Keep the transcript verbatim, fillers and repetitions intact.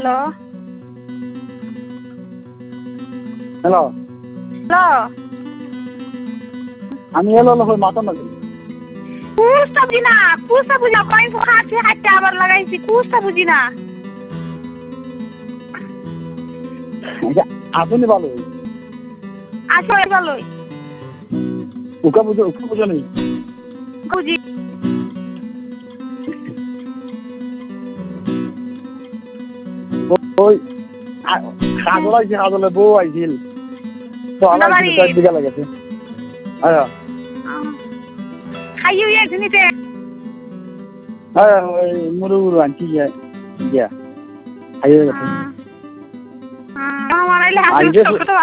hello hello hello আমি এলো হলো মাথা নাকি কুছটা বুঝি না কুছটা বুঝি না কই খাচ্ছি হাতে আবার লাগাইছি কুছটা বুঝি না আসুনি ভালো আসলে ভালোই উকা বুঝো উকা বুঝো নি বুঝি ওই খাজল আইছে খাজলে বউ আইছিল তো আলাইছিল চার দিকে লাগাছে হ্যাঁ খাইও একজনিতে হ্যাঁ ওই মুরুগুরু আনছি গিয়া খাইয়ে গেছে আমার আইলে হাসি